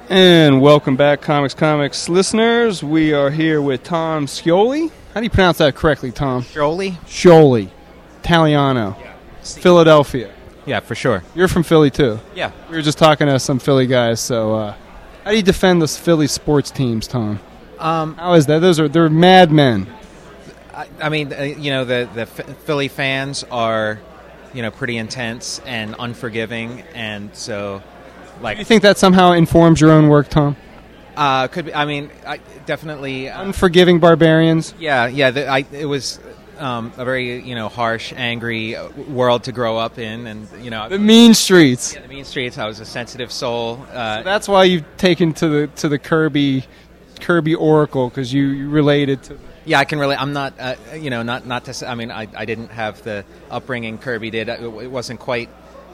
And welcome back, Comics listeners. We are here with Tom Scioli. How do you pronounce that correctly, Tom? Scioli. Italiano. Yeah. Philadelphia. Yeah, for sure. You're from Philly, too. Yeah. We were just talking to some Philly guys, so how do you defend the Philly sports teams, Tom? How is that? They're madmen. I mean, the Philly fans are, pretty intense and unforgiving, and so, Do you think that somehow informs your own work, Tom? Could be. I mean, definitely. Unforgiving barbarians? Yeah. It was a very, harsh, angry world to grow up in, and, The mean streets. Yeah, the mean streets. I was a sensitive soul. So that's why you've taken to the Kirby Oracle, because you related to... Yeah, I can relate. I'm not, not to say, I mean, I didn't have the upbringing Kirby did. It wasn't quite,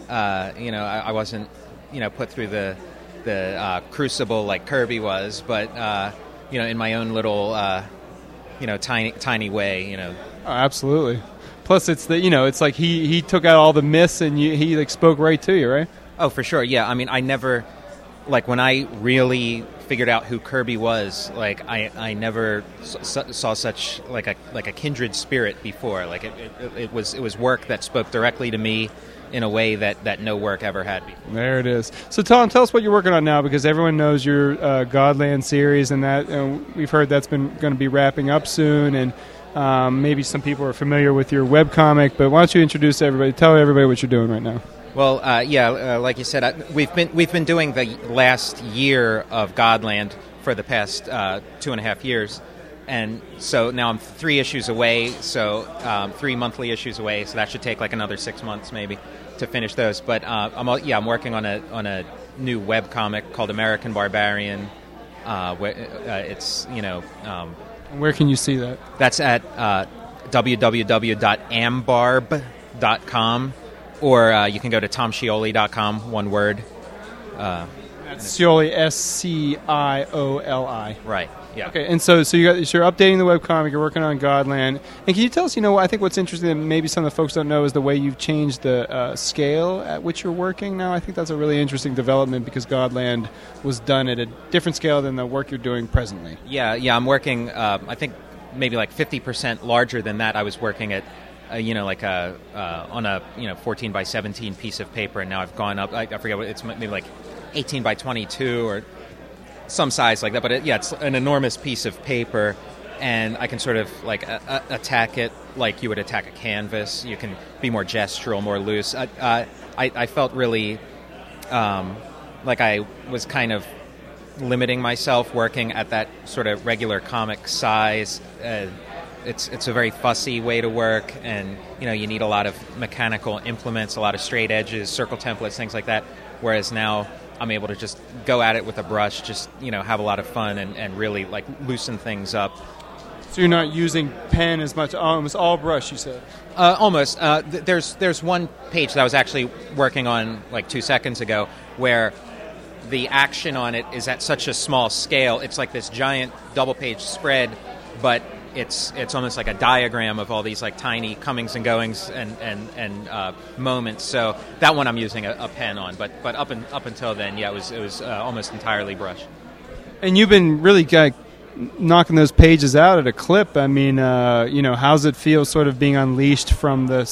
I wasn't, put through the crucible like Kirby was, but, in my own little, tiny way, Oh, absolutely. Plus, it's it's like he took out all the myths and he like spoke right to you, right? Oh, for sure. Yeah. I mean, I never, when I really figured out who Kirby was, I never saw such like a kindred spirit before. Like it was work that spoke directly to me in a way that no work ever had before. There it is. So Tom, tell us what you're working on now, because everyone knows your Godland series, and that we've heard that's going to be wrapping up soon, and maybe some people are familiar with your webcomic, but why don't you introduce everybody, tell everybody what you're doing right now. Well, like you said, we've been doing the last year of Godland for the past 2.5 years, and so now I'm 3 issues away. So 3 monthly issues away. So that should take like another 6 months maybe to finish those. But I'm working on a new web comic called American Barbarian. Where it's where can you see that? That's at www.ambarb.com. Or you can go to tomscioli.com, one word. That's Scioli, Scioli. Right, yeah. Okay, and so you're updating the webcomic, you're working on Godland. And can you tell us, I think what's interesting that maybe some of the folks don't know is the way you've changed the scale at which you're working now. I think that's a really interesting development, because Godland was done at a different scale than the work you're doing presently. Yeah, I'm working, I think, maybe like 50% larger than that. I was working at on a 14 by 17 piece of paper, and now I've gone up. I forget what it's, maybe like 18 by 22 or some size like that. But it's an enormous piece of paper, and I can sort of attack it like you would attack a canvas. You can be more gestural, more loose. I felt really like I was kind of limiting myself working at that sort of regular comic size. It's a very fussy way to work, and you need a lot of mechanical implements, a lot of straight edges, circle templates, things like that. Whereas now I'm able to just go at it with a brush, just have a lot of fun and really loosen things up. So you're not using pen as much. Almost all brush, you said. Almost. There's one page that I was actually working on 2 seconds ago where the action on it is at such a small scale. It's like this giant double page spread, but it's almost like a diagram of all these tiny comings and goings and moments. So that one I'm using a pen on, but up until then, it was almost entirely brush. And you've been really knocking those pages out at a clip. I mean, how's it feel sort of being unleashed from the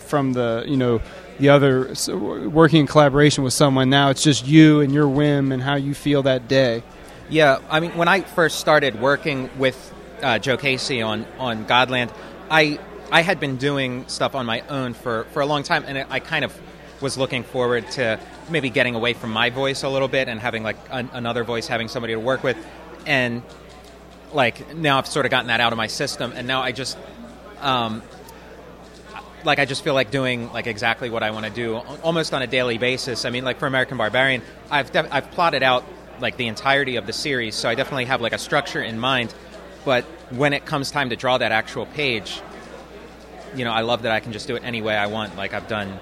other, working in collaboration with someone? Now it's just you and your whim and how you feel that day. Yeah, I mean, when I first started working with Joe Casey on Godland, I had been doing stuff on my own for a long time, and I kind of was looking forward to maybe getting away from my voice a little bit and having another voice, having somebody to work with. And now I've sort of gotten that out of my system, and now I just I just feel like doing exactly what I want to do almost on a daily basis. I mean, for American Barbarian, I've plotted out the entirety of the series, so I definitely have a structure in mind. But when it comes time to draw that actual page, I love that I can just do it any way I want. I've done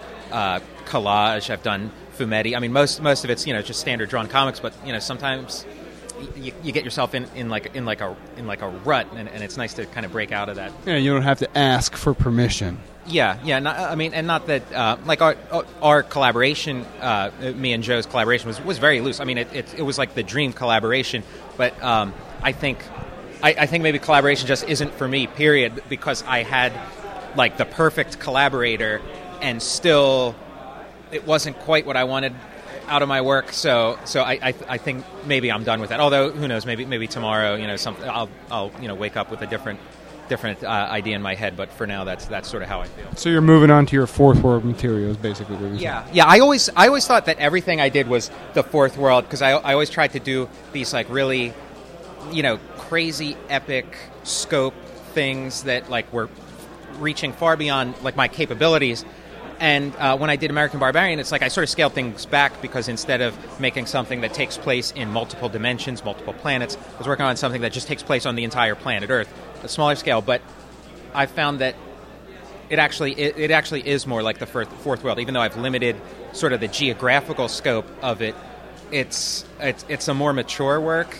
collage, I've done fumetti. I mean, most of it's just standard drawn comics, but sometimes you get yourself in like a rut, and it's nice to kind of break out of that. Yeah, you don't have to ask for permission. Yeah. Not that like our collaboration, me and Joe's collaboration was very loose. I mean, it was like the dream collaboration, but I think maybe collaboration just isn't for me. Period, because I had like the perfect collaborator, and still it wasn't quite what I wanted out of my work. So I think maybe I'm done with that. Although who knows? Maybe tomorrow, I'll wake up with a different idea in my head, but for now that's sort of how I feel. So you're moving on to your fourth world materials, basically. Yeah. I always thought that everything I did was the fourth world, because I always tried to do these like really, crazy epic scope things that like were reaching far beyond like my capabilities. And when I did American Barbarian, it's like I sort of scaled things back, because instead of making something that takes place in multiple dimensions, multiple planets, I was working on something that just takes place on the entire planet Earth, a smaller scale. But I found that it actually is more like the fourth world, even though I've limited sort of the geographical scope of it. It's a more mature work.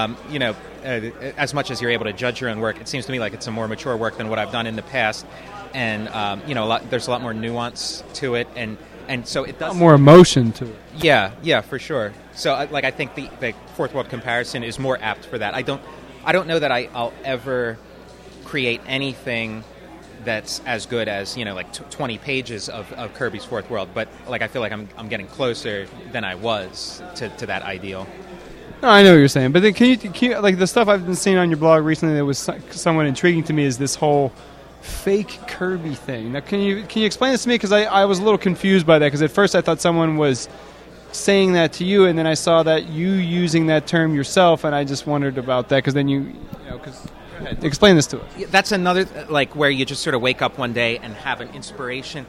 As much as you're able to judge your own work, it seems to me like it's a more mature work than what I've done in the past. And there's a lot more nuance to it, and so it does more emotion to it. Yeah, for sure. So I think the fourth world comparison is more apt for that. I don't know that I'll ever create anything that's as good as 20 pages of Kirby's Fourth World, but like I feel like I'm getting closer than I was to that ideal. No, I know what you're saying, but then can you like the stuff I've been seeing on your blog recently that was somewhat intriguing to me is this whole fake Kirby thing. Now, can you explain this to me? Because I was a little confused by that, because at first I thought someone was saying that to you, and then I saw that you using that term yourself, and I just wondered about that, because then go ahead, explain this to us. That's another, like, where you just sort of wake up one day and have an inspiration.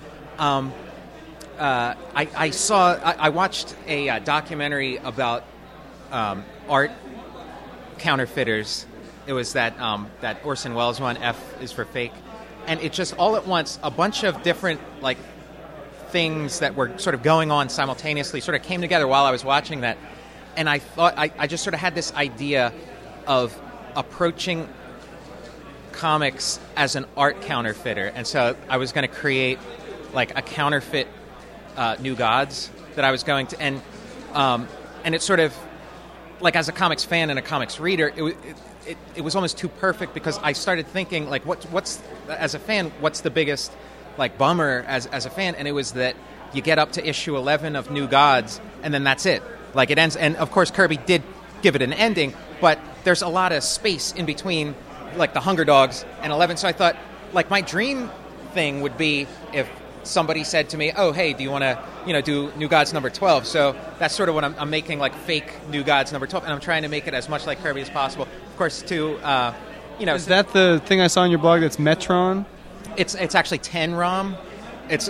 I watched a documentary about art counterfeiters. It was that Orson Welles one, F is for Fake. And it just, all at once, a bunch of different, like, things that were sort of going on simultaneously sort of came together while I was watching that. And I thought, I just sort of had this idea of approaching comics as an art counterfeiter. And so I was going to create, like, a counterfeit New Gods that I was going to... And it's sort of, like, as a comics fan and a comics reader, it was almost too perfect, because I started thinking, like, what's as a fan, what's the biggest, like, bummer as a fan? And it was that you get up to issue 11 of New Gods, and then that's it. Like, it ends. And of course Kirby did give it an ending, but there's a lot of space in between, like, the Hunger Dogs and 11. So I thought, like, my dream thing would be if somebody said to me, oh, hey, do you want to, do New Gods number 12? So that's sort of what I'm making, like, fake New Gods number 12, and I'm trying to make it as much like Kirby as possible. Of course, is that the thing I saw on your blog that's Metron? It's actually Tenrom. It's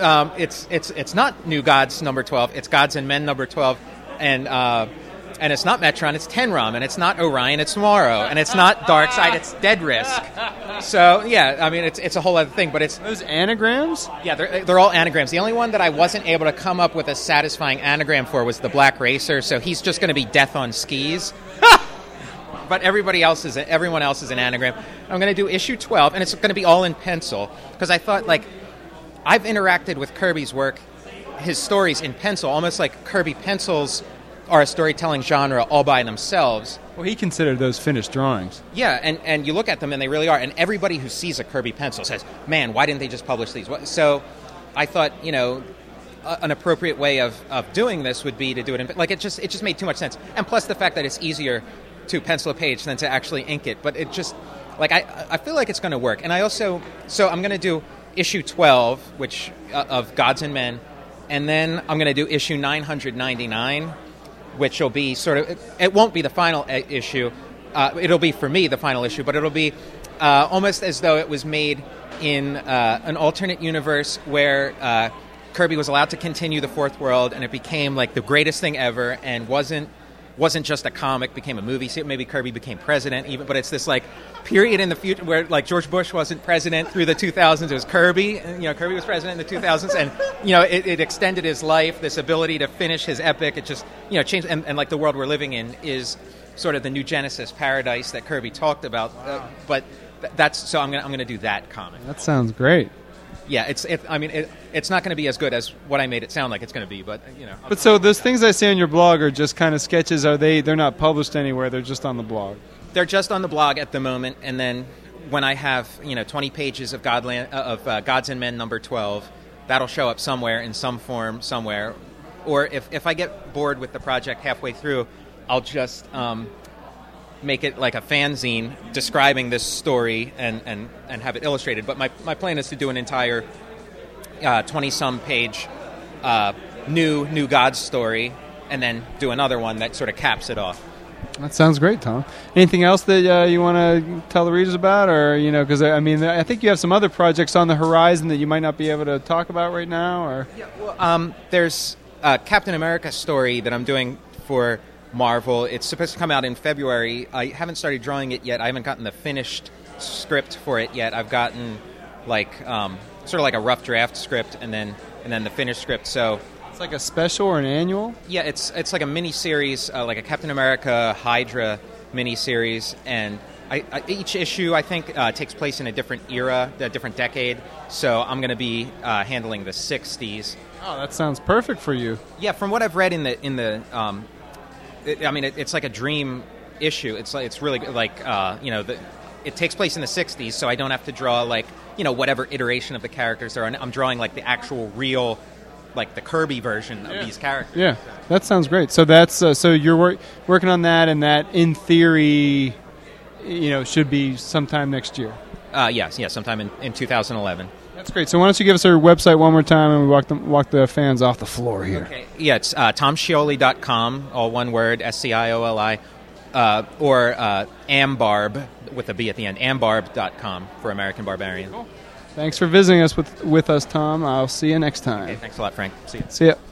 not New Gods number 12. It's Gods and Men number 12, and it's not Metron. It's Tenrom, and it's not Orion. It's Tomorrow, and it's not Darkseid. It's Dead Risk. So yeah, I mean it's a whole other thing, but it's those anagrams. Yeah, they're all anagrams. The only one that I wasn't able to come up with a satisfying anagram for was the Black Racer. So he's just going to be Death on Skis. But everyone else is an anagram. I'm going to do issue 12, and it's going to be all in pencil, because I thought, like, I've interacted with Kirby's work, his stories in pencil, almost like Kirby pencils are a storytelling genre all by themselves. Well, he considered those finished drawings. Yeah, and you look at them, and they really are. And everybody who sees a Kirby pencil says, man, why didn't they just publish these? So I thought, an appropriate way of doing this would be to do it in... Like, it just made too much sense. And plus the fact that it's easier to pencil a page than to actually ink it. But it just... Like, I feel like it's going to work. And I also... So I'm going to do issue 12, which of Gods and Men, and then I'm going to do issue 999, which will be sort of... It won't be the final issue. It'll be, for me, the final issue, but it'll be almost as though it was made in an alternate universe where Kirby was allowed to continue the Fourth World, and it became, like, the greatest thing ever, and wasn't wasn't just a comic, became a movie. See, maybe Kirby became president, even, but it's this like period in the future where like George Bush wasn't president through the 2000s. It was Kirby, and, Kirby was president in the 2000s, and it extended his life. This ability to finish his epic, it just changed, and like the world we're living in is sort of the new Genesis paradise that Kirby talked about. But that's so I'm gonna do that comic. That sounds great. Yeah, it's not going to be as good as what I made it sound like it's going to be, but But so those things I see on your blog are just kind of sketches. They're not published anywhere. They're just on the blog. They're just on the blog at the moment, and then when I have 20 pages of Gods and Men number 12, that'll show up somewhere in some form somewhere. Or if I get bored with the project halfway through, I'll just make it like a fanzine describing this story and have it illustrated. But my plan is to do an entire 20-some page new God story, and then do another one that sort of caps it off. That sounds great, Tom. Anything else that you want to tell the readers about? Or, because I think you have some other projects on the horizon that you might not be able to talk about right now. Or there's a Captain America story that I'm doing for Marvel. It's supposed to come out in February. I haven't started drawing it yet. I haven't gotten the finished script for it yet. I've gotten sort of like a rough draft script and then the finished script. So it's like a special or an annual? Yeah, it's like a mini series, like a Captain America Hydra mini series, and each issue I think takes place in a different era, a different decade. So I'm going to be handling the 60s. Oh, that sounds perfect for you. Yeah, from what I've read in the it's like a dream issue. It's really like it takes place in the 60s, so I don't have to draw like whatever iteration of the characters are. I'm drawing like the actual real, like the Kirby version of these characters. Yeah, that sounds great. So that's so you're working on that, and that in theory, should be sometime next year. Yes, sometime in 2011. That's great. So why don't you give us our website one more time, and we walk the fans off the floor here. Okay. Yeah, it's tomscioli.com, all one word, SCIOLI, or ambarb, with a B at the end, ambarb.com for American Barbarian. Cool. Thanks for visiting us with us, Tom. I'll see you next time. Okay, thanks a lot, Frank. See you. See ya.